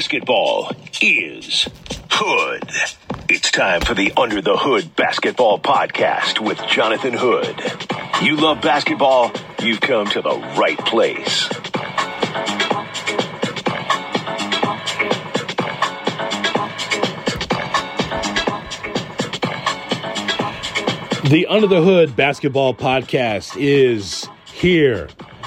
Basketball is Hood. It's time for the Under the Hood Basketball Podcast with Jonathan Hood. You love basketball? You've come to the right place. The Under the Hood Basketball Podcast is here.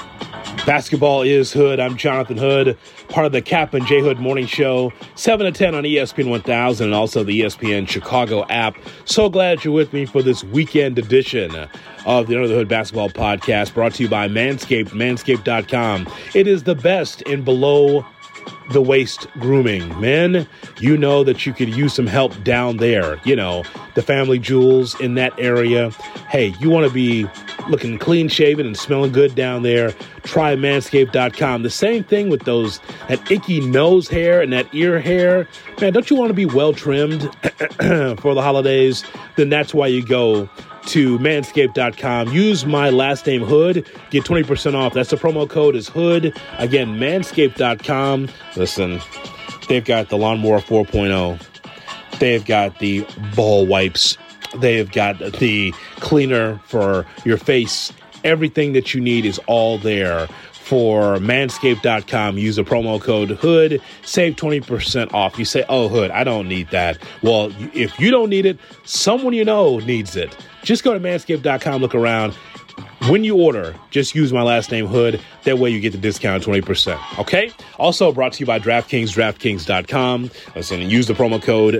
Basketball is Hood. I'm Jonathan Hood, part of the Cap and J Hood Morning Show, 7 to 10 on ESPN 1000 and also the ESPN Chicago app. So glad you're with me for this weekend edition of the Under the Hood Basketball Podcast, brought to you by Manscaped, manscaped.com. It is the best in below the waist grooming. Men, you know that you could use some help down there. You know, the family jewels in that area. Hey, you want to be looking clean shaven and smelling good down there, try manscaped.com. The same thing with that icky nose hair and that ear hair. Man, don't you want to be well trimmed for the holidays? Then that's why you go to manscaped.com. Use my last name Hood. Get 20% off. That's the promo code is Hood. Again, manscaped.com. Listen, they've got the Lawnmower 4.0. They've got the ball wipes. They've got the cleaner for your face. Everything that you need is all there for manscaped.com. Use the promo code Hood. Save 20% off. You say, oh, Hood, I don't need that. Well, if you don't need it, someone you know needs it. Just go to manscaped.com, look around. When you order, just use my last name, Hood. That way you get the discount, 20%. Okay? Also brought to you by DraftKings, DraftKings.com. Listen, use the promo code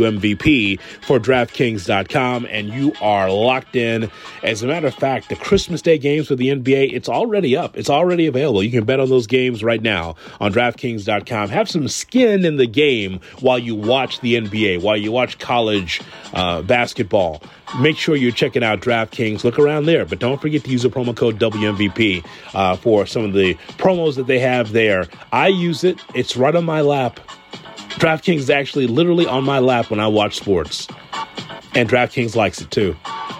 WMVP for DraftKings.com, and you are locked in. As a matter of fact, the Christmas Day games for the NBA, it's already up. It's already available. You can bet on those games right now on DraftKings.com. Have some skin in the game while you watch the NBA, while you watch college basketball. Make sure you're checking out DraftKings. Look around there, but don't forget to use the promo code WMVP for some of the promos that they have there. I use it. It's right on my lap. DraftKings is actually literally on my lap when I watch sports. And DraftKings likes it too.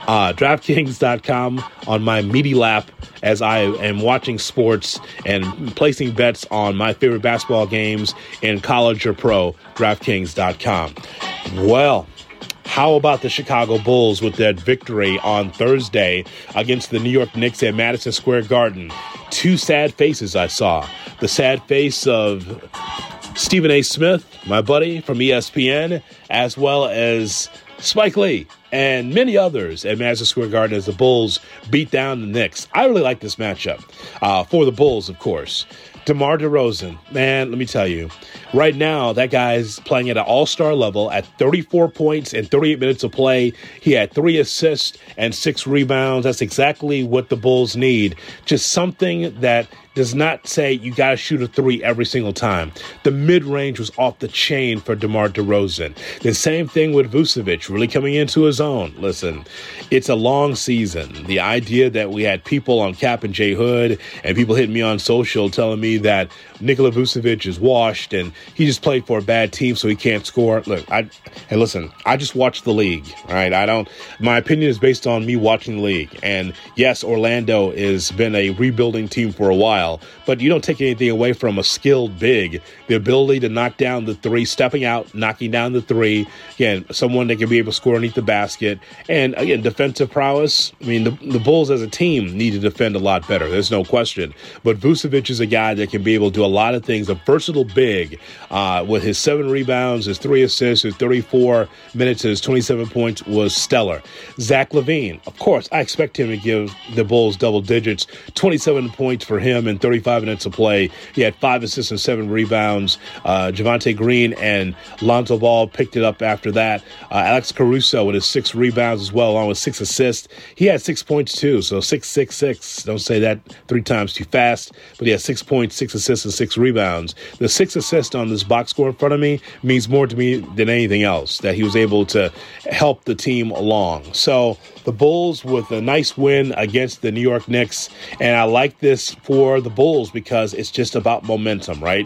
DraftKings.com on my meaty lap as I am watching sports and placing bets on my favorite basketball games in college or pro. DraftKings.com. Well, how about the Chicago Bulls with that victory on Thursday against the New York Knicks at Madison Square Garden? Two sad faces I saw. The sad face of Stephen A. Smith, my buddy from ESPN, as well as Spike Lee and many others at Madison Square Garden as the Bulls beat down the Knicks. I really like this matchup for the Bulls, of course. DeMar DeRozan, man, let me tell you, right now, that guy's playing at an all-star level at 34 points and 38 minutes of play. He had 3 assists and 6 rebounds. That's exactly what the Bulls need. Just something that does not say you got to shoot a 3 every single time. The mid-range was off the chain for DeMar DeRozan. The same thing with Vucevic, really coming into his own. Listen, it's a long season. The idea that we had people on Cap and J Hood and people hitting me on social telling me that Nikola Vucevic is washed and he just played for a bad team so he can't score. Look, listen, I just watch the league, all right? My opinion is based on me watching the league. And yes, Orlando has been a rebuilding team for a while, but you don't take anything away from a skilled big. The ability to knock down the 3, stepping out, knocking down the 3. Again, someone that can be able to score underneath the basket. And again, defensive prowess. I mean, the Bulls as a team need to defend a lot better. There's no question. But Vucevic is a guy that can be able to do a lot of things, a versatile big with his 7 rebounds, his 3 assists, his 34 minutes, his 27 points was stellar. Zach LaVine, of course, I expect him to give the Bulls double digits, 27 points for him in 35 minutes of play. He had 5 assists and 7 rebounds. Javonte Green and Lonzo Ball picked it up after that. Alex Caruso with his 6 rebounds as well, along with 6 assists. He had 6 points too, so 6-6-6. Don't say that 3 times too fast, but he had 6 points, 6 assists, and 6 rebounds. The 6 assists on this box score in front of me means more to me than anything else, that he was able to help the team along. So the Bulls with a nice win against the New York Knicks, and I like this for the Bulls because it's just about momentum, right?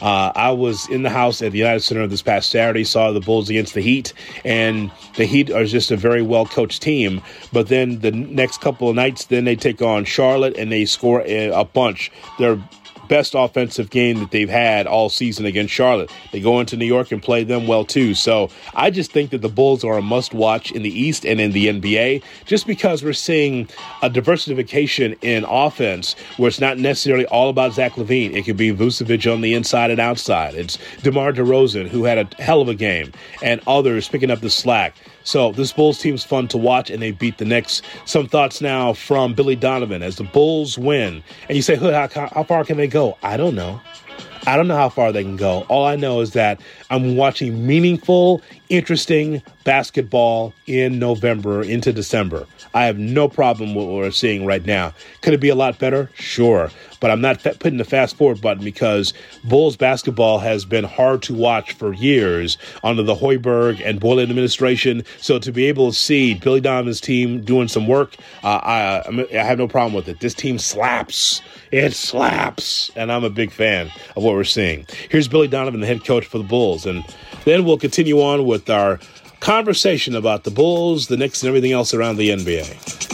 I was in the house at the United Center this past Saturday, saw the Bulls against the Heat, and the Heat are just a very well-coached team, but then the next couple of nights, then they take on Charlotte, and they score a bunch. They're best offensive game that they've had all season against Charlotte. They go into New York and play them well, too. So I just think that the Bulls are a must-watch in the East and in the NBA, just because we're seeing a diversification in offense where it's not necessarily all about Zach LaVine. It could be Vucevic on the inside and outside. It's DeMar DeRozan, who had a hell of a game, and others picking up the slack. So this Bulls team's fun to watch, and they beat the Knicks. Some thoughts now from Billy Donovan as the Bulls win. And you say, Hood, how far can they go? I don't know. I don't know how far they can go. All I know is that I'm watching meaningful, interesting basketball in November into December. I have no problem with what we're seeing right now. Could it be a lot better? Sure. But I'm not putting the fast forward button because Bulls basketball has been hard to watch for years under the Hoiberg and Boylen administration. So to be able to see Billy Donovan's team doing some work, I have no problem with it. This team slaps. It slaps. And I'm a big fan of what we're seeing. Here's Billy Donovan, the head coach for the Bulls. And then we'll continue on with our conversation about the Bulls, the Knicks, and everything else around the NBA.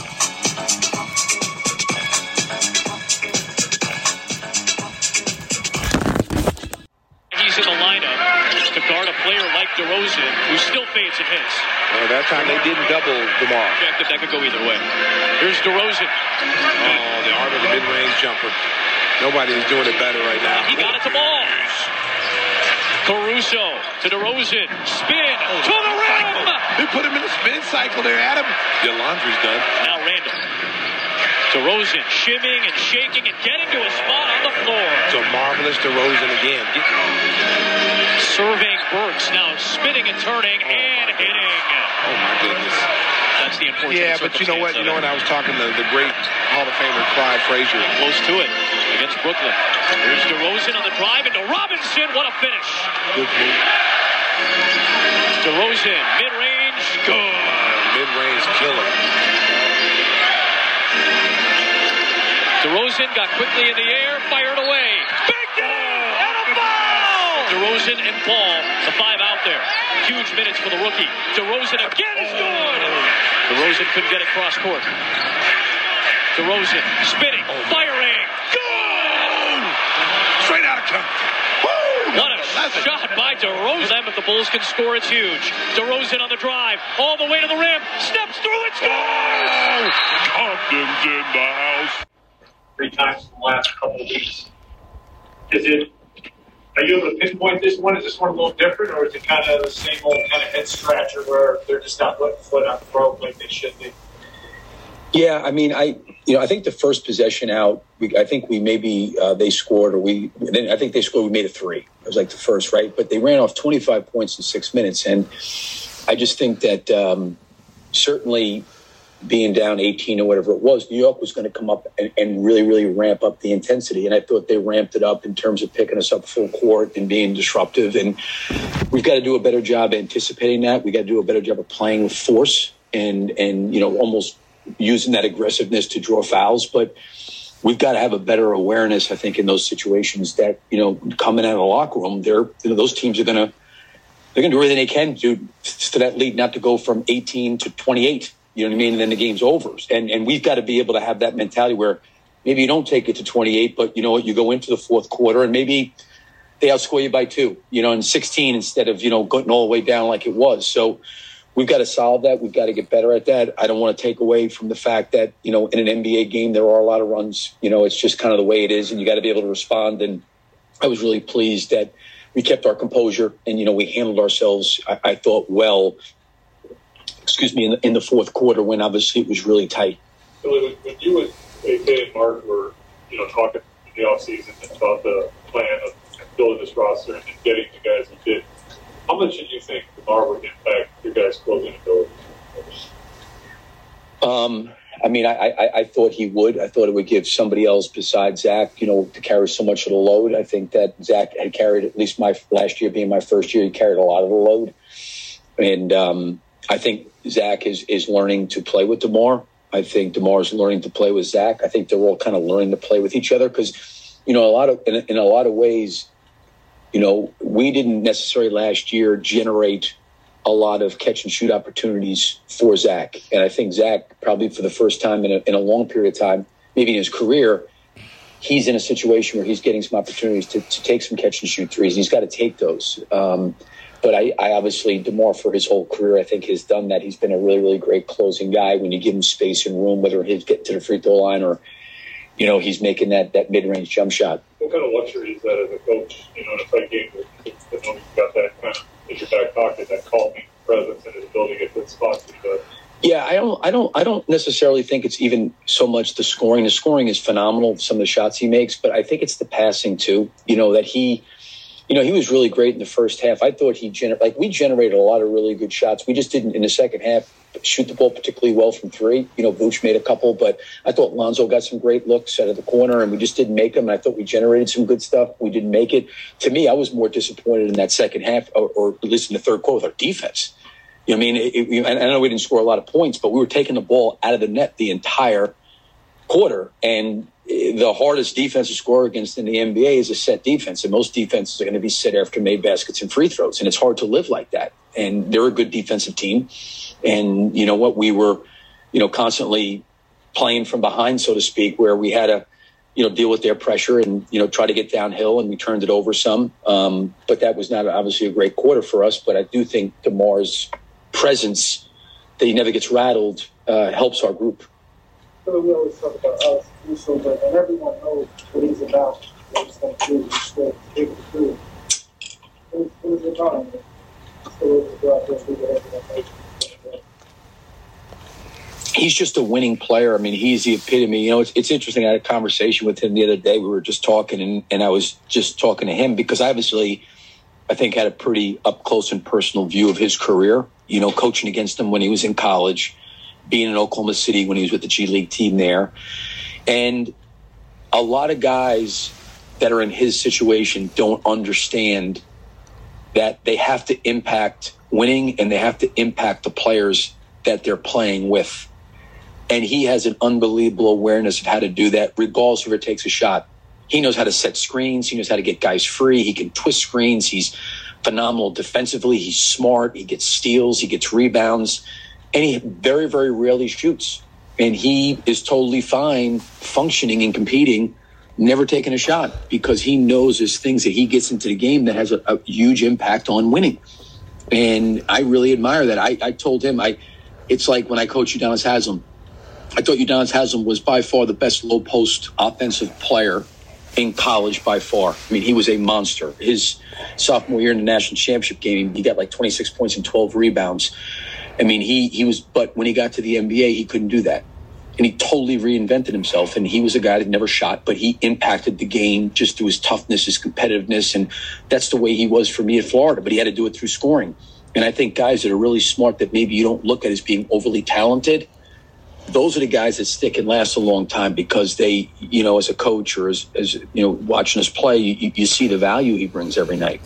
DeRozan, who still fades and hits. Well, that time they didn't double DeMar. That could go either way. Here's DeRozan. Oh, the arm of the mid-range jumper. Nobody is doing it better right now. He got it to ball. Caruso to DeRozan. Spin to the rim. They put him in the spin cycle there, Adam. Your laundry's done. Now Randall. DeRozan shimming and shaking and getting to a spot on the floor. So marvelous DeRozan again. Surveying Burks, now spinning and turning and hitting. Oh, my goodness. That's the unfortunate Yeah, but you know what? I was talking to the great Hall of Famer Clyde Frazier. Close to it against Brooklyn. Here's DeRozan on the drive into Robinson. What a finish. Good move. DeRozan, mid-range, good. Mid-range killer. DeRozan got quickly in the air, fired away. Big game and a foul! DeRozan and Paul, the five out there. Huge minutes for the rookie. DeRozan again is good. DeRozan couldn't get across court. DeRozan spinning, firing. Good! Straight out of cover. What a shot by DeRozan. If the Bulls can score, it's huge. DeRozan on the drive, all the way to the rim, steps through and scores! Compton's in the house. 3 times in the last couple of weeks. Are you able to pinpoint this one? Is this one a little different, or is it kind of the same old kind of head scratcher where they're just not letting foot on the throat like they should be? Yeah, I mean, I think the first possession out, I think we maybe they scored, I think they scored. We made it 3. It was like the first, right? But they ran off 25 points in 6 minutes, and I just think that certainly being down 18 or whatever it was, New York was going to come up and really, really ramp up the intensity. And I thought they ramped it up in terms of picking us up full court and being disruptive. And we've got to do a better job anticipating that. We got to do a better job of playing with force and almost using that aggressiveness to draw fouls. But we've got to have a better awareness, I think, in those situations that, coming out of the locker room, those teams are going to do everything they can for that lead not to go from 18 to 28. You know what I mean? And then the game's over. And we've got to be able to have that mentality where maybe you don't take it to 28, but you know what? You go into the fourth quarter and maybe they outscore you by 2, in 16 instead of, going all the way down like it was. So we've got to solve that. We've got to get better at that. I don't want to take away from the fact that, in an NBA game, there are a lot of runs. It's just kind of the way it is, and you got to be able to respond. And I was really pleased that we kept our composure and, we handled ourselves, I thought, well, in the fourth quarter when obviously it was really tight. So when you and AK and Mark were, talking in the offseason about the plan of building this roster and getting the guys who did, how much did you think DeMar would impact your guys' closing ability? I thought he would. I thought it would give somebody else besides Zach, to carry so much of the load. I think that Zach had carried, at least my last year being my first year, he carried a lot of the load. And I think Zach is learning to play with DeMar. I think DeMar is learning to play with Zach. I think they're all kind of learning to play with each other because, in a lot of ways, we didn't necessarily last year generate a lot of catch and shoot opportunities for Zach. And I think Zach probably for the first time in a long period of time, maybe in his career, he's in a situation where he's getting some opportunities to take some catch and shoot threes. He's got to take those. But I obviously, DeMar for his whole career, I think has done that. He's been a really, really great closing guy when you give him space and room, whether he's getting to the free throw line or, he's making that mid-range jump shot. What kind of luxury is that as a coach, in a tight game, you've got that kind of in your back pocket, that calming presence and his ability to get good spots? Yeah, I don't necessarily think it's even so much the scoring. The scoring is phenomenal, some of the shots he makes, but I think it's the passing too. That he was really great in the first half. I thought we generated a lot of really good shots. We just didn't in the second half shoot the ball particularly well from three. Vooch made a couple, but I thought Lonzo got some great looks out of the corner, and we just didn't make them. And I thought we generated some good stuff. We didn't make it. To me, I was more disappointed in that second half, or at least in the third quarter, with our defense. I know we didn't score a lot of points, but we were taking the ball out of the net the entire quarter. And the hardest defense to score against in the NBA is a set defense. And most defenses are going to be set after made baskets and free throws. And it's hard to live like that. And they're a good defensive team. And you know what? We were, constantly playing from behind, so to speak, where we had to, deal with their pressure and, try to get downhill, and we turned it over some. But that was not obviously a great quarter for us. But I do think DeMar's presence, that he never gets rattled, helps our group. So we always talk about us, but and everyone knows what he's about. What he's going to do, he's going to take it through. What is it about him? He's just a winning player. I mean, he's the epitome. It's interesting. I had a conversation with him the other day. We were just talking, and I was just talking to him because obviously I think had a pretty up close and personal view of his career, coaching against him when he was in college, being in Oklahoma City when he was with the G League team there. And a lot of guys that are in his situation don't understand that they have to impact winning and they have to impact the players that they're playing with. And he has an unbelievable awareness of how to do that, regardless of if it takes a shot. He knows how to set screens. He knows how to get guys free. He can twist screens. He's phenomenal defensively. He's smart. He gets steals. He gets rebounds. And he very, very rarely shoots. And he is totally fine functioning and competing, never taking a shot, because he knows there's things that he gets into the game that has a huge impact on winning. And I really admire that. I told him, it's like when I coached Udonis Haslem. I thought Udonis Haslem was by far the best low-post offensive player in college by far. I mean, he was a monster. His sophomore year in the national championship game, he got like 26 points and 12 rebounds. I mean, he was, but when he got to the NBA, he couldn't do that. And he totally reinvented himself. And he was a guy that never shot, but he impacted the game just through his toughness, his competitiveness. And that's the way he was for me at Florida, but he had to do it through scoring. And I think guys that are really smart that maybe you don't look at as being overly talented, those are the guys that stick and last a long time because they, as a coach or as watching us play, you see the value he brings every night.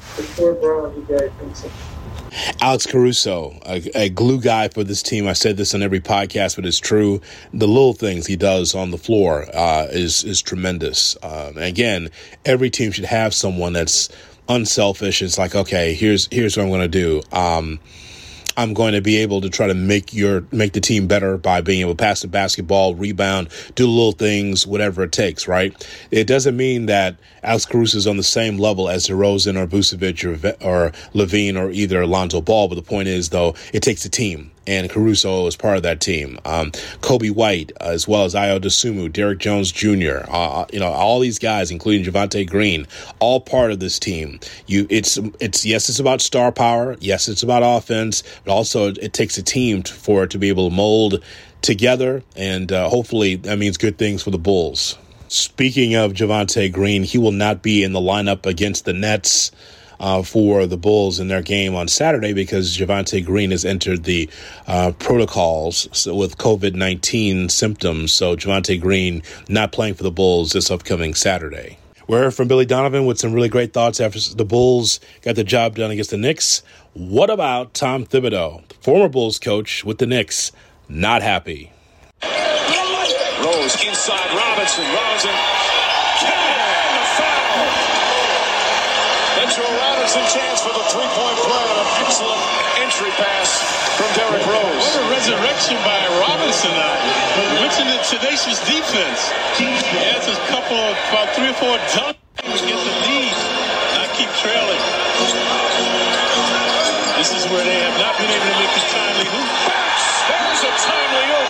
Alex Caruso, a glue guy for this team. I said this on every podcast, but it's true. The little things he does on the floor is tremendous. Again, every team should have someone that's unselfish. It's like, okay, here's what I'm going to do. I'm going to be able to try to make the team better by being able to pass the basketball, rebound, do little things, whatever it takes, right? It doesn't mean that Alex Caruso is on the same level as DeRozan or Vucevic or Levine or either Alonzo Ball. But the point is, though, it takes a team. And Caruso is part of that team. Kobe White, as well as Ayo Dosunmu, Derrick Jones Jr., all these guys, including Javonte Green, all part of this team. It's about star power. Yes, it's about offense, but also it takes a team for it to be able to mold together. And hopefully that means good things for the Bulls. Speaking of Javonte Green, he will not be in the lineup against the Nets for the Bulls in their game on Saturday because Javonte Green has entered the protocols with COVID-19 symptoms. So Javonte Green not playing for the Bulls this upcoming Saturday. We heard from Billy Donovan with some really great thoughts after the Bulls got the job done against the Knicks. What about Tom Thibodeau, former Bulls coach with the Knicks, not happy? Rose inside Robinson. The Mitchell Robinson chance for the three-point play and an excellent entry pass from Derrick Rose. What a resurrection by Robinson. Mentioned the tenacious defense. He has a couple of about 3 or 4 dunks to get the lead. Not keep trailing. This is where they have not been able to make the timely hoop. There's a timely hoop.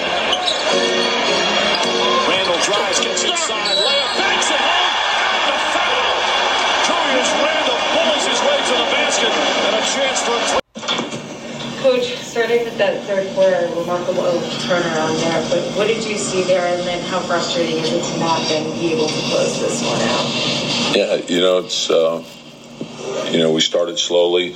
Randall drives, gets inside, layup, backs it home. The foul. Julius Randle pulls his way to the basket and a chance for a three. Coach, starting with that third quarter, remarkable turnaround there, but what did you see there, and then how frustrating is it to not then be able to close this one out? Yeah, it's, we started slowly,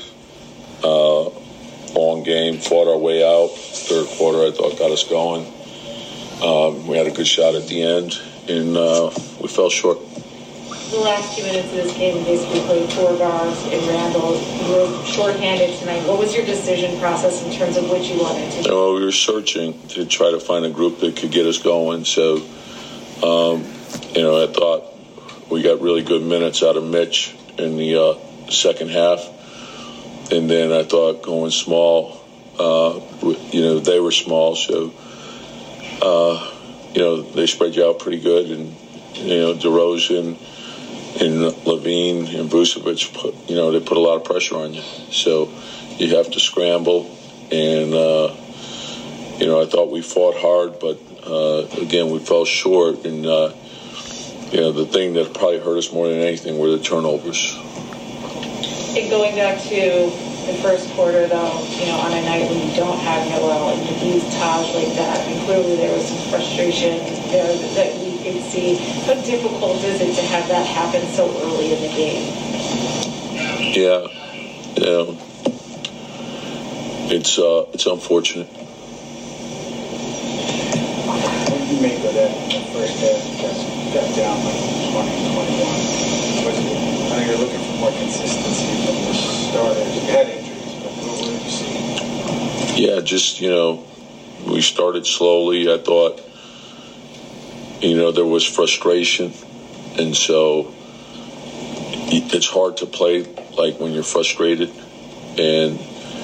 long game, fought our way out. Third quarter, I thought, got us going. We had a good shot at the end, and we fell short. The last 2 minutes of this game, basically played 4 guards and Randall. You were shorthanded tonight. What was your decision process in terms of what you wanted to do? Well, we were searching to try to find a group that could get us going. So, I thought we got really good minutes out of Mitch in the second half. And then I thought going small, they were small. So, they spread you out pretty good. And, DeRozan and Levine and Vucevic, they put a lot of pressure on you. So you have to scramble. And, I thought we fought hard, but, again, we fell short. And, the thing that probably hurt us more than anything were the turnovers. And going back to the first quarter, though, on a night when you don't have Noel and you use Taj like that, and clearly there was some frustration there that we could see. How difficult is it to have that happen so early in the game? Yeah, it's unfortunate. What did you make of that in the first half? You got down like 20-21. I know you're looking for more consistency from the starters. You had injuries, but what did you see? Yeah, just, we started slowly. I thought, there was frustration. And so it's hard to play like when you're frustrated. And,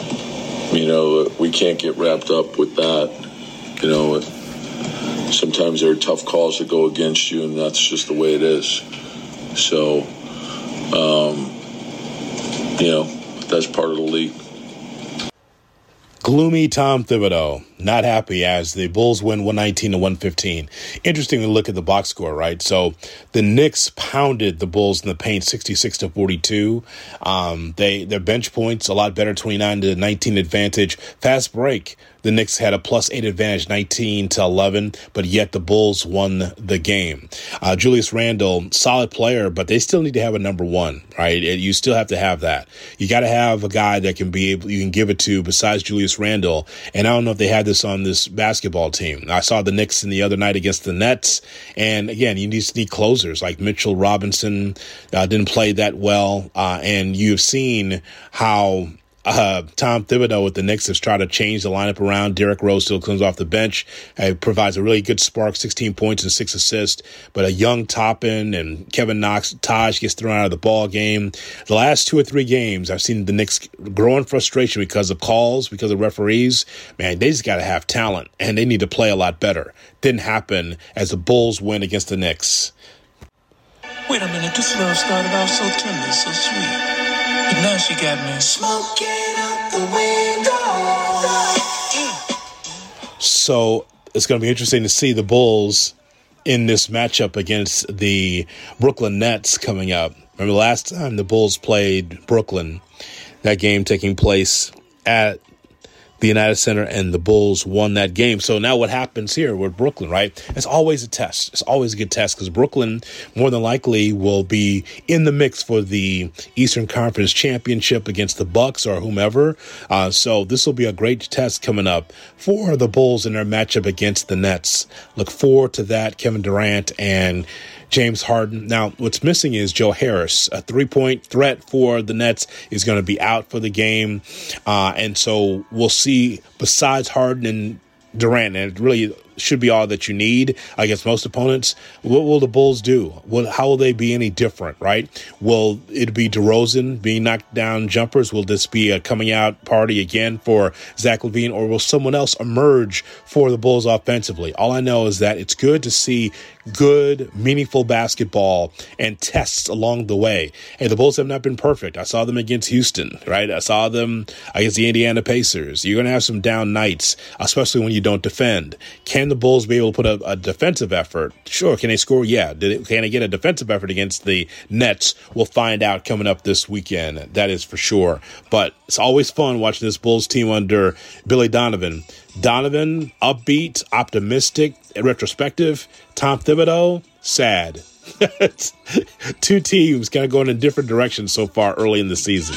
we can't get wrapped up with that. Sometimes there are tough calls that go against you, and that's just the way it is. So, that's part of the league. Gloomy Tom Thibodeau, not happy as the Bulls win 119-115. Interesting to look at the box score, right? So the Knicks pounded the Bulls in the paint 66-42. Their bench points a lot better, 29-19 advantage. Fast break. The Knicks had a +8 advantage, 19-11, but yet the Bulls won the game. Julius Randle, solid player, but they still need to have a number one, right? You still have to have that. You got to have a guy that you can give it to besides Julius Randle. And I don't know if they had this on this basketball team. I saw the Knicks the other night against the Nets. And again, you need closers like Mitchell Robinson didn't play that well. And you've seen how Tom Thibodeau with the Knicks has tried to change the lineup around. Derrick Rose still comes off the bench. Provides a really good spark, 16 points and 6 assists. But a young Toppin and Kevin Knox, Taj gets thrown out of the ball game. The last 2 or 3 games, I've seen the Knicks grow in frustration because of calls, because of referees. Man, they just got to have talent, and they need to play a lot better. Didn't happen as the Bulls win against the Knicks. Wait a minute, this love started off so tender, so sweet. But now she got me smoking out the window. So it's going to be interesting to see the Bulls in this matchup against the Brooklyn Nets coming up. Remember last time the Bulls played Brooklyn, that game taking place at the United Center, and the Bulls won that game. So now what happens here with Brooklyn, right? It's always a test. It's always a good test because Brooklyn more than likely will be in the mix for the Eastern Conference Championship against the Bucks or whomever. So this will be a great test coming up for the Bulls in their matchup against the Nets. Look forward to that. Kevin Durant and James Harden. Now, what's missing is Joe Harris. A 3-point threat for the Nets is going to be out for the game. And so we'll see, besides Harden and Durant, and really should be all that you need against most opponents. What will the Bulls do? How will they be any different, right? Will it be DeRozan being knocked down jumpers? Will this be a coming out party again for Zach LaVine, or will someone else emerge for the Bulls offensively? All I know is that it's good to see good, meaningful basketball and tests along the way. Hey, the Bulls have not been perfect. I saw them against Houston, right? I saw them against the Indiana Pacers. You're going to have some down nights, especially when you don't defend. Can the Bulls be able to put a defensive effort? Sure. Can they score? Yeah. Can they get a defensive effort against the Nets? We'll find out coming up this weekend. That is for sure. But it's always fun watching this Bulls team under Billy Donovan. Donovan, upbeat, optimistic, retrospective. Tom Thibodeau, sad. Two teams kind of going in different directions so far early in the season.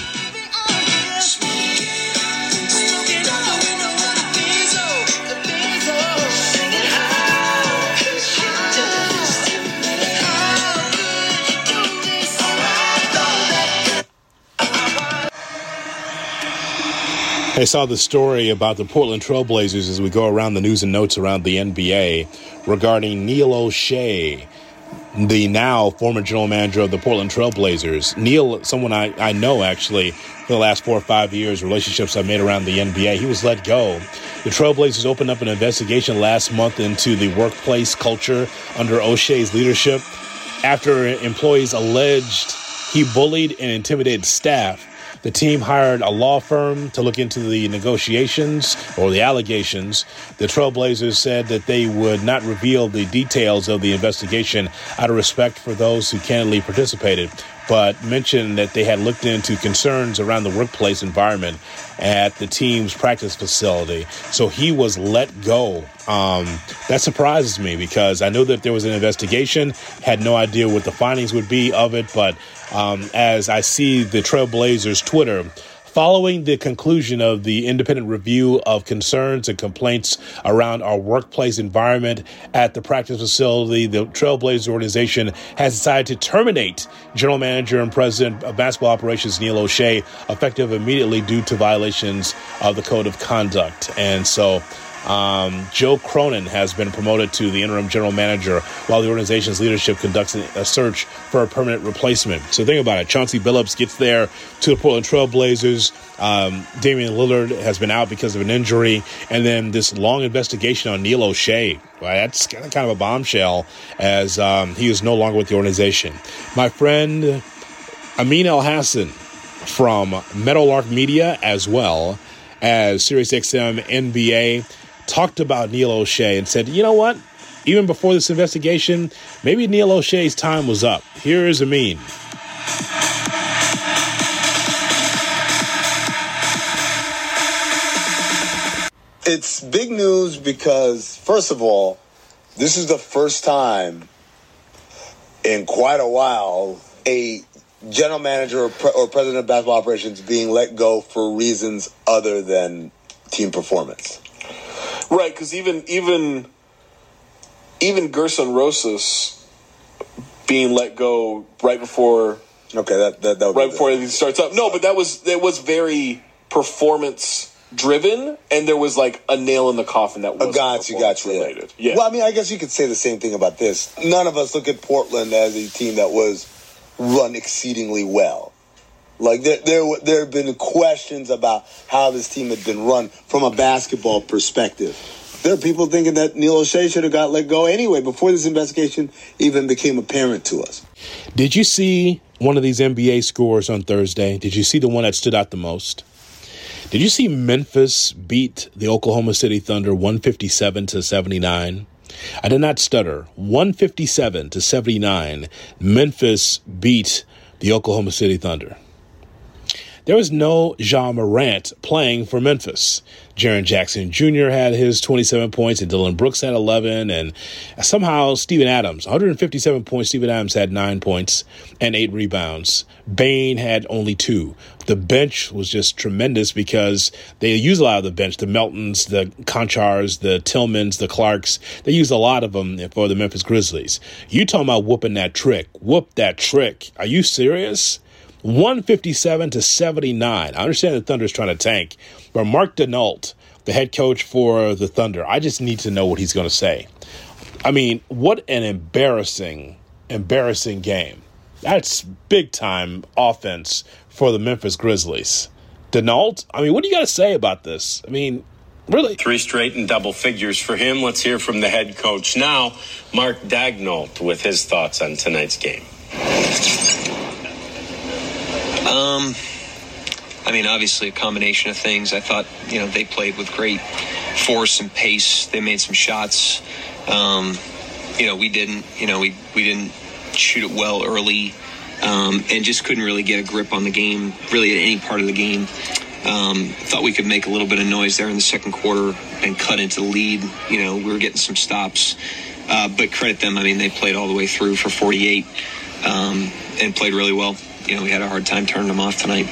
I saw the story about the Portland Trailblazers as we go around the news and notes around the NBA regarding Neil O'Shea, the now former general manager of the Portland Trailblazers. Neil, someone I know actually for the last 4 or 5 years, relationships I've made around the NBA. He was let go. The Trailblazers opened up an investigation last month into the workplace culture under O'Shea's leadership after employees alleged he bullied and intimidated staff. The team hired a law firm to look into the negotiations or the allegations. The Trailblazers said that they would not reveal the details of the investigation out of respect for those who candidly participated, but mentioned that they had looked into concerns around the workplace environment at the team's practice facility. So he was let go. That surprises me because I know that there was an investigation, had no idea what the findings would be of it, but as I see the Trailblazers Twitter, following the conclusion of the independent review of concerns and complaints around our workplace environment at the practice facility, the Trailblazers organization has decided to terminate General Manager and President of Basketball Operations Neil O'Shea, effective immediately due to violations of the Code of Conduct. And so Joe Cronin has been promoted to the interim general manager while the organization's leadership conducts a search for a permanent replacement. So think about it. Chauncey Billups gets there to the Portland Trailblazers. Damian Lillard has been out because of an injury. And then this long investigation on Neil O'Shea. Well, that's kind of a bombshell as he is no longer with the organization. My friend Amin El-Hassan from Meadowlark Media, as well as SiriusXM NBA, talked about Neil O'Shea and said, you know what? Even before this investigation, maybe Neil O'Shea's time was up. Here is Amin. It's big news because, first of all, this is the first time in quite a while a general manager or president of basketball operations being let go for reasons other than team performance. Right, because even Gerson Rosas being let go right before that right before it starts up. No, but it was very performance driven, and there was like a nail in the coffin that was performance related. Yeah. Well, I mean, I guess you could say the same thing about this. None of us look at Portland as a team that was run exceedingly well. Like there have been questions about how this team had been run from a basketball perspective. There are people thinking that Neil O'Shea should have got let go anyway before this investigation even became apparent to us. Did you see one of these NBA scores on Thursday? Did you see the one that stood out the most? Did you see Memphis beat the Oklahoma City Thunder 157-79? I did not stutter. 157-79. Memphis beat the Oklahoma City Thunder. There was no Ja Morant playing for Memphis. Jaren Jackson Jr. had his 27 points, and Dylan Brooks had 11, and somehow Steven Adams, 157 points, Steven Adams had 9 points and 8 rebounds. Bane had only 2. The bench was just tremendous because they use a lot of the bench, the Meltons, the Conchars, the Tillmans, the Clarks. They use a lot of them for the Memphis Grizzlies. You talking about whooping that trick. Whoop that trick. Are you serious? 157-79. I understand the Thunder's trying to tank, but Mark Denault, the head coach for the Thunder. I just need to know what he's going to say. I mean, what an embarrassing game. That's big-time offense for the Memphis Grizzlies. Denault, I mean, what do you got to say about this? I mean, really? 3 straight in double figures for him. Let's hear from the head coach now, Mark Daigneault, with his thoughts on tonight's game. I mean, obviously a combination of things. I thought, they played with great force and pace. They made some shots. We didn't. We didn't shoot it well early, and just couldn't really get a grip on the game, really at any part of the game. Thought we could make a little bit of noise there in the second quarter and cut into the lead. We were getting some stops, but credit them. I mean, they played all the way through for 48 and played really well. We had a hard time turning them off tonight.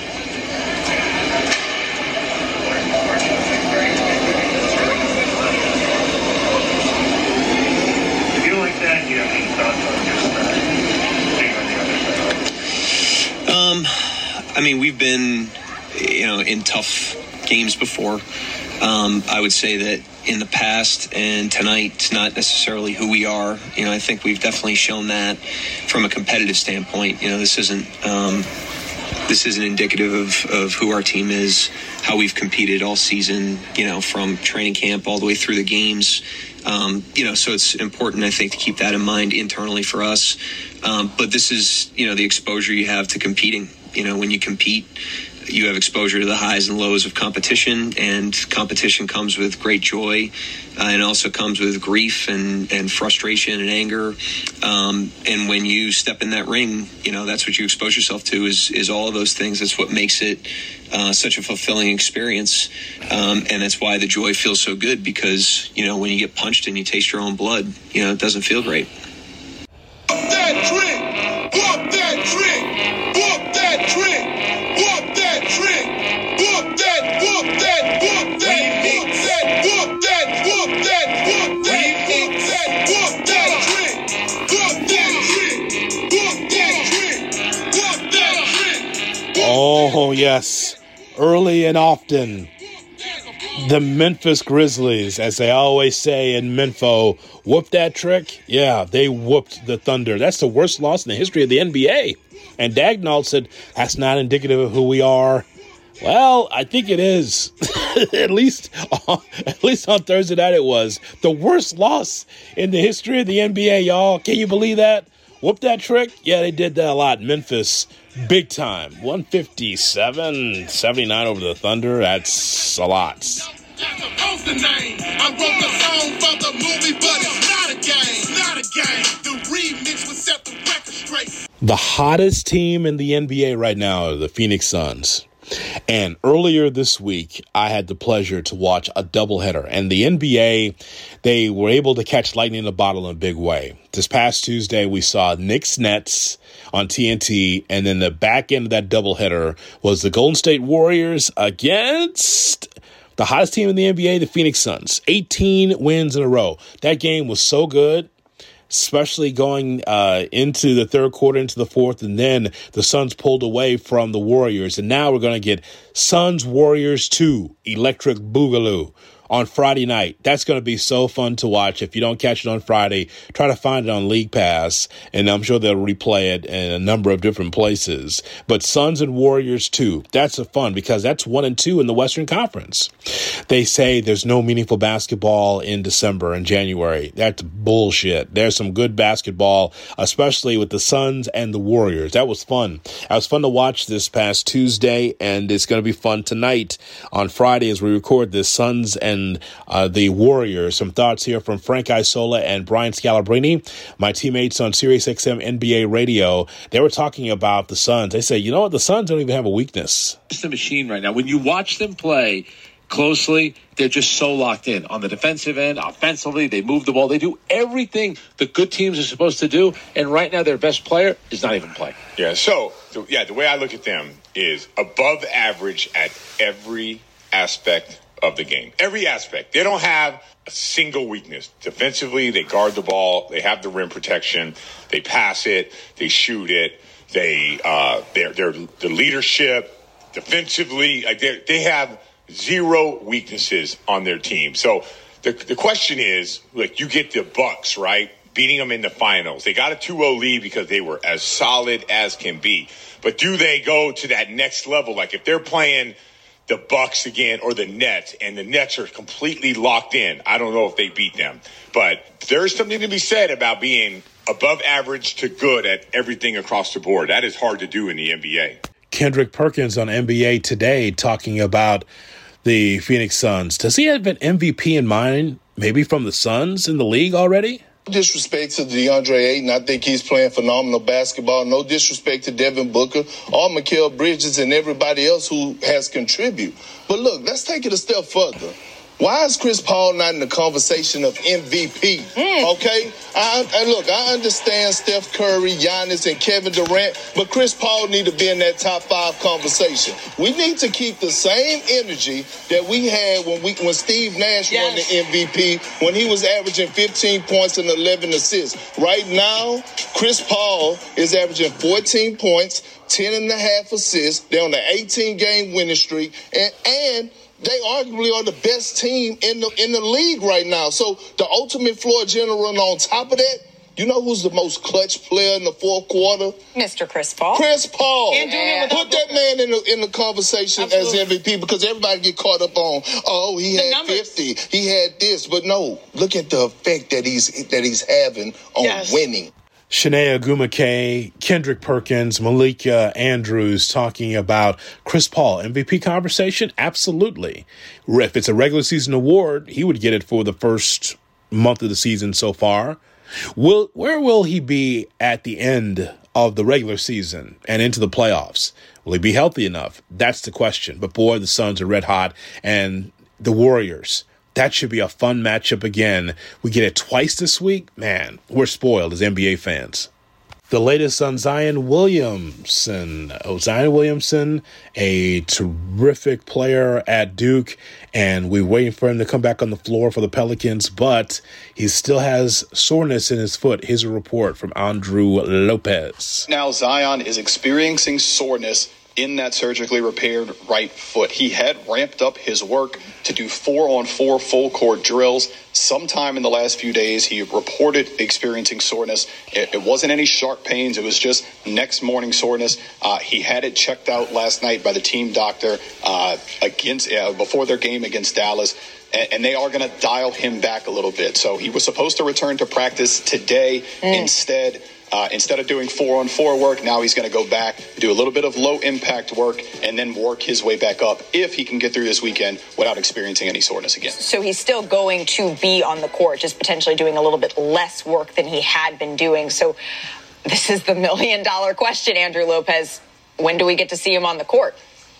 I mean, we've been, in tough games before. I would say that in the past and tonight's not necessarily who we are. I think we've definitely shown that from a competitive standpoint. This isn't indicative of who our team is, how we've competed all season, from training camp all the way through the games. So it's important, I think, to keep that in mind internally for us. But this is, the exposure you have to competing. When you compete, you have exposure to the highs and lows of competition, and competition comes with great joy, and also comes with grief and frustration and anger. And when you step in that ring, that's what you expose yourself to is all of those things. That's what makes it such a fulfilling experience. And that's why the joy feels so good, because, when you get punched and you taste your own blood, it doesn't feel great. Whoop that trick! Whoop that trick! Whoop that trick! Whoop that trick! Whoop that! Whoop that! Whoop that! Whoop that! Whoop that! Whoop that! Whoop that! Whoop that trick! Whoop that trick! Whoop that trick! Whoop that trick! Oh, yes. Early and often, the Memphis Grizzlies, as they always say in Menfo, whoop that trick? Yeah, they whooped the Thunder. That's the worst loss in the history of the NBA. And Daigneault said, that's not indicative of who we are. Well, I think it is. at least on Thursday night it was. The worst loss in the history of the NBA, y'all. Can you believe that? Whoop that trick? Yeah, they did that a lot. Memphis, big time. 157-79 over the Thunder. That's a lot. I wrote the song for the movie, but it's not a game. Not a game. The remix will set the record straight. The hottest team in the NBA right now are the Phoenix Suns. And earlier this week, I had the pleasure to watch a doubleheader. And the NBA, they were able to catch lightning in a bottle in a big way. This past Tuesday, we saw Knicks Nets on TNT. And then the back end of that doubleheader was the Golden State Warriors against the hottest team in the NBA, the Phoenix Suns. 18 wins in a row. That game was so good, especially going into the third quarter, into the fourth, and then the Suns pulled away from the Warriors. And now we're going to get Suns-Warriors 2, Electric Boogaloo, on Friday night. That's going to be so fun to watch. If you don't catch it on Friday, try to find it on League Pass, and I'm sure they'll replay it in a number of different places. But Suns and Warriors 2, that's a fun, because that's 1 and 2 in the Western Conference. They say there's no meaningful basketball in December and January. That's bullshit. There's some good basketball, especially with the Suns and the Warriors. That was fun. It was fun to watch this past Tuesday, and it's going to be fun tonight on Friday as we record this Suns and the Warriors. Some thoughts here from Frank Isola and Brian Scalabrine, my teammates on SiriusXM NBA Radio. They were talking about the Suns. They say, you know what? The Suns don't even have a weakness. It's the machine right now. When you watch them play closely, they're just so locked in. On the defensive end, offensively, they move the ball. They do everything the good teams are supposed to do. And right now, their best player is not even playing. Yeah, so the way I look at them is above average at every aspect of the game. Every aspect. They don't have a single weakness. Defensively, they guard the ball. They have the rim protection. They pass it. They shoot it. They're the leadership. Defensively, they have zero weaknesses on their team. So the question is, like, you get the Bucks, right? Beating them in the finals. They got a 2-0 lead because they were as solid as can be. But do they go to that next level? Like, if they're playing the Bucks again or the Nets, and the Nets are completely locked in, I don't know if they beat them. But there's something to be said about being above average to good at everything across the board. That is hard to do in the NBA. Kendrick Perkins on NBA Today talking about the Phoenix Suns. Does he have an MVP in mind, maybe from the Suns in the league already? No disrespect to DeAndre Ayton. I think he's playing phenomenal basketball. No disrespect to Devin Booker or Mikal Bridges and everybody else who has contributed. But look, let's take it a step further. Why is Chris Paul not in the conversation of MVP? Okay? I understand Steph Curry, Giannis, and Kevin Durant, but Chris Paul need to be in that top 5 conversation. We need to keep the same energy that we had when Steve Nash won the MVP, when he was averaging 15 points and 11 assists. Right now, Chris Paul is averaging 14 points, 10 and a half assists. They're on the 18-game winning streak, and they arguably are the best team in the league right now. So the ultimate floor general, and on top of that, you know who's the most clutch player in the fourth quarter? Mr. Chris Paul. Chris Paul. And put that man in the conversation as MVP, because everybody get caught up on, he had 50, he had this, but no, look at the effect that he's having on winning. Shanae Ogwumike, Kendrick Perkins, Malika Andrews talking about Chris Paul. MVP conversation? Absolutely. If it's a regular season award, he would get it for the first month of the season so far. Where will he be at the end of the regular season and into the playoffs? Will he be healthy enough? That's the question. But boy, the Suns are red hot, and the Warriors. That should be a fun matchup again. We get it twice this week. Man, we're spoiled as NBA fans. The latest on Zion Williamson. Zion Williamson, a terrific player at Duke, and we're waiting for him to come back on the floor for the Pelicans, but he still has soreness in his foot. Here's a report from Andrew Lopez. Now Zion is experiencing soreness in that surgically repaired right foot. He had ramped up his work to do 4-on-4 full court drills. Sometime in the last few days, he reported experiencing soreness. It wasn't any sharp pains. It was just next morning soreness. He had it checked out last night by the team doctor before their game against Dallas. And they are going to dial him back a little bit. So he was supposed to return to practice today. Instead of doing 4-on-4 work, now he's going to go back, do a little bit of low-impact work, and then work his way back up if he can get through this weekend without experiencing any soreness again. So he's still going to be on the court, just potentially doing a little bit less work than he had been doing. So this is the million-dollar question, Andrew Lopez. When do we get to see him on the court?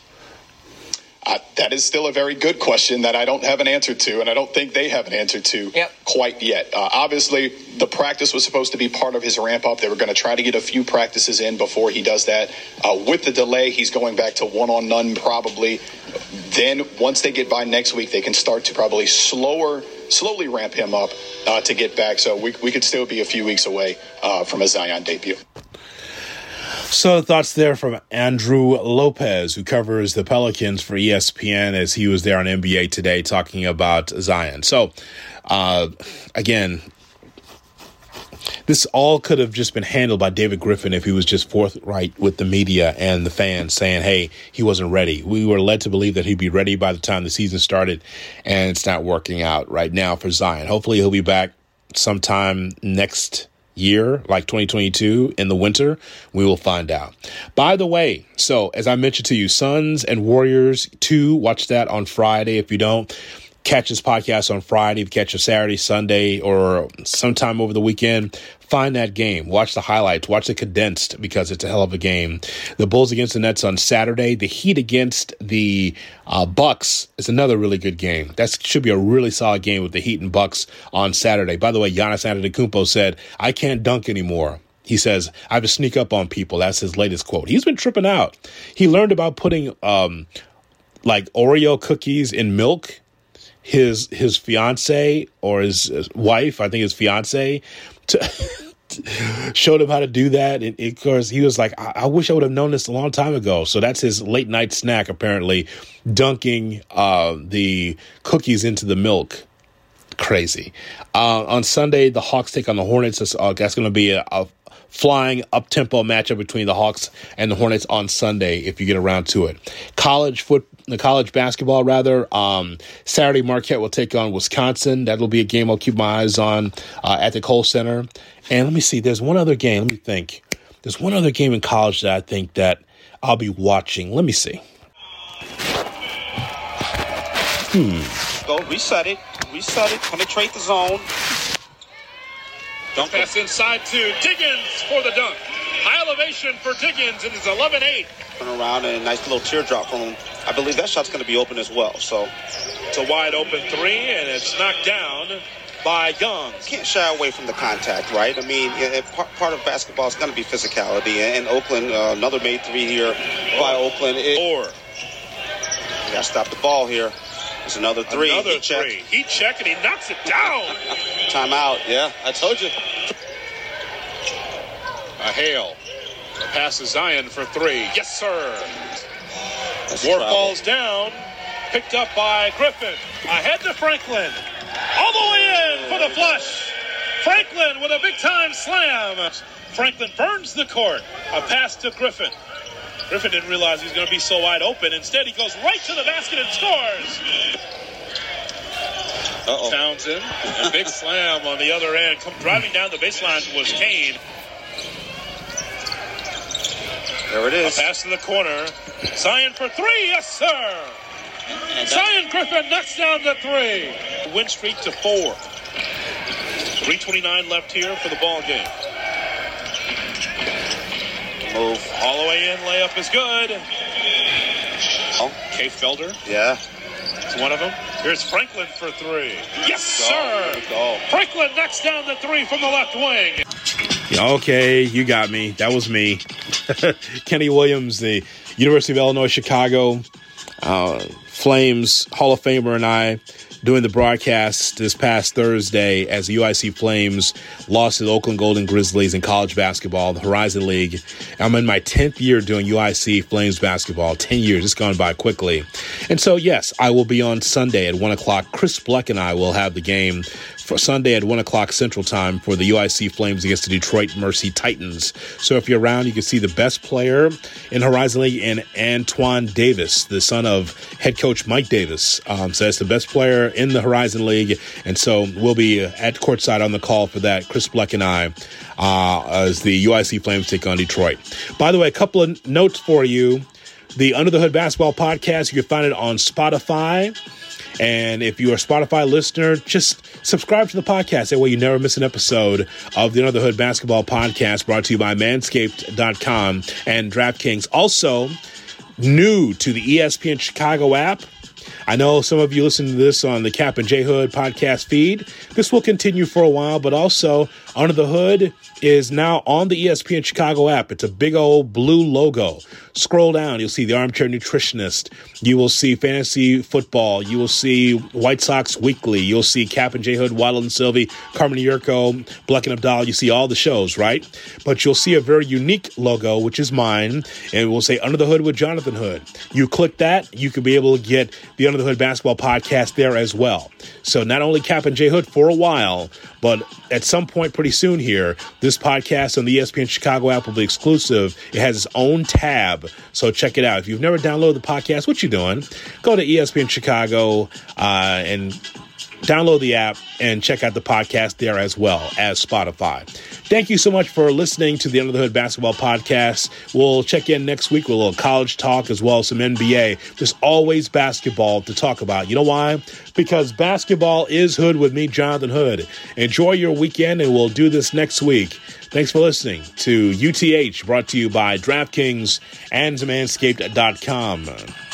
That is still a very good question that I don't have an answer to, and I don't think they have an answer to quite yet. Obviously, the practice was supposed to be part of his ramp-up. They were going to try to get a few practices in before he does that. With the delay, he's going back to one-on-none probably. Then, once they get by next week, they can start to probably slowly ramp him up to get back. So we could still be a few weeks away from a Zion debut. So thoughts there from Andrew Lopez, who covers the Pelicans for ESPN, as he was there on NBA Today talking about Zion. So, again, this all could have just been handled by David Griffin if he was just forthright with the media and the fans saying, hey, he wasn't ready. We were led to believe that he'd be ready by the time the season started, and it's not working out right now for Zion. Hopefully he'll be back sometime next year, like 2022 in the winter. We will find out. By the way, so as I mentioned to you, Suns and Warriors 2, watch that on Friday. If you don't, catch this podcast on Friday. If you catch it Saturday, Sunday, or sometime over the weekend, find that game. Watch the highlights. Watch the condensed, because it's a hell of a game. The Bulls against the Nets on Saturday. The Heat against the Bucks is another really good game. That should be a really solid game with the Heat and Bucks on Saturday. By the way, Giannis Antetokounmpo said, I can't dunk anymore. He says, I have to sneak up on people. That's his latest quote. He's been tripping out. He learned about putting like Oreo cookies in milk. His fiance or his wife, I think his fiance, showed him how to do that. And of course, he was like, I wish I would have known this a long time ago. So that's his late night snack, apparently, dunking the cookies into the milk. Crazy. On Sunday, the Hawks take on the Hornets. That's going to be a flying up-tempo matchup between the Hawks and the Hornets on Sunday, if you get around to it. College basketball, Saturday, Marquette will take on Wisconsin. That'll be a game I'll keep my eyes on at the Kohl Center. And let me see, there's one other game. Let me think. There's one other game in college that I think that I'll be watching. Let me see. Go, reset it, penetrate the zone. Don't pass inside to Diggins for the dunk. High elevation for Diggins, and it's 11-8. Turn around and a nice little teardrop from him. I believe that shot's going to be open as well. So it's a wide open three, and it's knocked down by Young. Can't shy away from the contact, right? I mean, part of basketball is going to be physicality. And Oakland, another made three here by Oakland. You got to stop the ball here. There's another three. Heat check, and he knocks it down. Timeout. Yeah, I told you. A Hale. The pass to Zion for three. Yes, sir. Ward falls down. Picked up by Griffin. Ahead to Franklin. All the way in for the flush. Franklin with a big-time slam. Franklin burns the court. A pass to Griffin. Griffin didn't realize he was going to be so wide open. Instead, he goes right to the basket and scores. Townsend, a big slam on the other end. Come driving down the baseline was Kane. There it is. A pass to the corner. Zion for three. Yes, sir. Zion Griffin knocks down the three. Win streak to 4. 3:29 left here for the ball game. Move. All the way in. Layup is good. Kay Felder. Yeah. It's one of them. Here's Franklin for three. Yes, sir. Franklin knocks down the three from the left wing. Okay, you got me. That was me. Kenny Williams, the University of Illinois Chicago Flames Hall of Famer, and I doing the broadcast this past Thursday as the UIC Flames lost to the Oakland Golden Grizzlies in college basketball, the Horizon League. I'm in my 10th year doing UIC Flames basketball. 10 years. It's gone by quickly. And so, yes, I will be on Sunday at 1 o'clock. Chris Bleck and I will have the game for Sunday at 1 o'clock Central Time for the UIC Flames against the Detroit Mercy Titans. So if you're around, you can see the best player in Horizon League in Antoine Davis, the son of head coach Mike Davis. So that's the best player in the Horizon League. And so we'll be at courtside on the call for that, Chris Bleck and I, as the UIC Flames take on Detroit. By the way, a couple of notes for you. The Under the Hood Basketball Podcast, you can find it on Spotify. And if you're a Spotify listener, just subscribe to the podcast. That way you never miss an episode of the Under the Hood Basketball Podcast, brought to you by Manscaped.com and DraftKings. Also, new to the ESPN Chicago app. I know some of you listen to this on the Cap and J Hood podcast feed. This will continue for a while, but also Under the Hood is now on the ESPN Chicago app. It's a big old blue logo. Scroll down, you'll see the Armchair Nutritionist. You will see Fantasy Football. You will see White Sox Weekly. You'll see Cap and J Hood, Waddle and Sylvie, Carmen Yurko, Bleck and Abdal. You see all the shows, right? But you'll see a very unique logo, which is mine, and it will say Under the Hood with Jonathan Hood. You click that, you can be able to get the Under the Hood Basketball Podcast there as well. So not only Cap and J Hood for a while, but at some point pretty soon here, this podcast on the ESPN Chicago app will be exclusive. It has its own tab, so check it out. If you've never downloaded the podcast, what you doing? Go to ESPN Chicago and download the app and check out the podcast there as well as Spotify. Thank you so much for listening to the Under the Hood Basketball Podcast. We'll check in next week with a little college talk as well as some NBA. There's always basketball to talk about. You know why? Because basketball is Hood with me, Jonathan Hood. Enjoy your weekend, and we'll do this next week. Thanks for listening to UTH, brought to you by DraftKings and Manscaped.com.